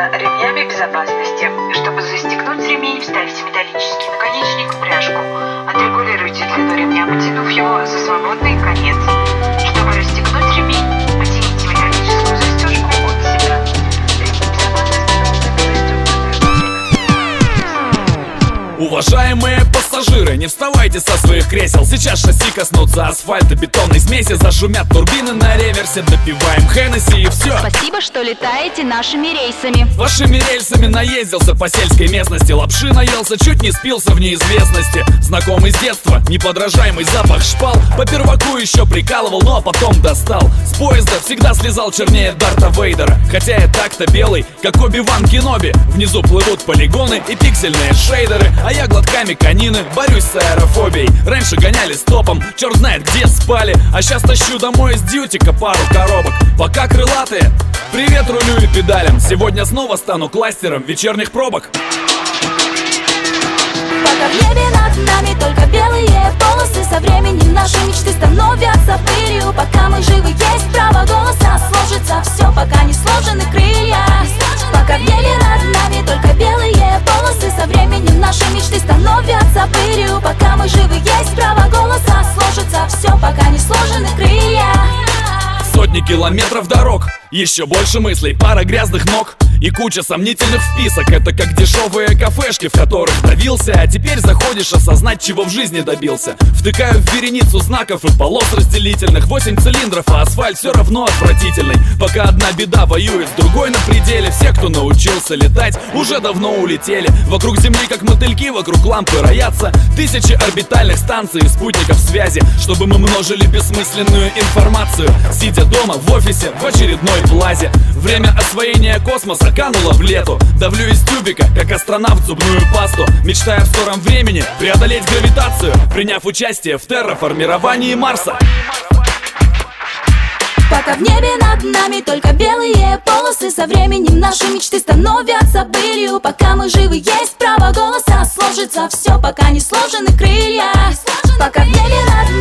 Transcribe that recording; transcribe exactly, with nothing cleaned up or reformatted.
нужно ремнями безопасности. Чтобы застегнуть ремень, вставьте металлический наконечник в пряжку. Отрегулируйте длину ремня, потянув его за свободный конец. Чтобы расстегнуть ремень, потяните металлическую застежку от себя. Ремень безопасности. Уважаемые пассажиры, не вставайте со своих кресел. Сейчас шасси коснутся асфальта бетонной смеси. Зашумят турбины на реверсе, допиваем Хеннесси и все. Спасибо, что летаете нашими рейсами. Вашими рельсами наездился по сельской местности. Лапши наелся, чуть не спился в неизвестности. Знакомый с детства, неподражаемый запах шпал. По перваку еще прикалывал, ну а потом достал. С поезда всегда слезал чернее Дарта Вейдера. Хотя я так-то белый, как Оби-Ван Кеноби. Внизу плывут полигоны и пиксельные шейдеры, а я глотками конины борюсь с аэрофобией. Раньше гоняли стопом, черт знает где спали. А сейчас тащу домой из дьютика пару коробок. Пока крылатые, привет рулю и педалям. Сегодня снова стану кластером вечерних пробок. Пока в небе над нами только белые полосы, со временем наши мечты становятся пылью. Пока мы живы, есть право голоса, сложится все, пока не сложены крылья. Пока в небе над нами только белые полосы, со временем наши мечты становятся пылью. Пока мы живы, есть право голоса, сложится все, пока не сложены крылья. Сотни километров дорог, еще больше мыслей, пара грязных ног и куча сомнительных вписок. Это как дешевые кафешки, в которых давился, а теперь заходишь осознать, чего в жизни добился. Втыкаю в вереницу знаков и полос разделительных. Восемь цилиндров, а асфальт все равно отвратительный. Пока одна беда воюет с другой на пределе. Все, кто научился летать, уже давно улетели. Вокруг земли, как мотыльки, вокруг лампы роятся тысячи орбитальных станций и спутников связи, чтобы мы множили бессмысленную информацию, сидя дома, в офисе, в очередной плазе. Время освоения космоса канула в лету. Давлю из тюбика, как астронавт, зубную пасту, мечтая в скором времени преодолеть гравитацию, приняв участие в терраформировании Марса. Пока в небе над нами только белые полосы, со временем наши мечты становятся пылью. Пока мы живы, есть право голоса, сложится все, пока не сложены крылья. Пока в небе над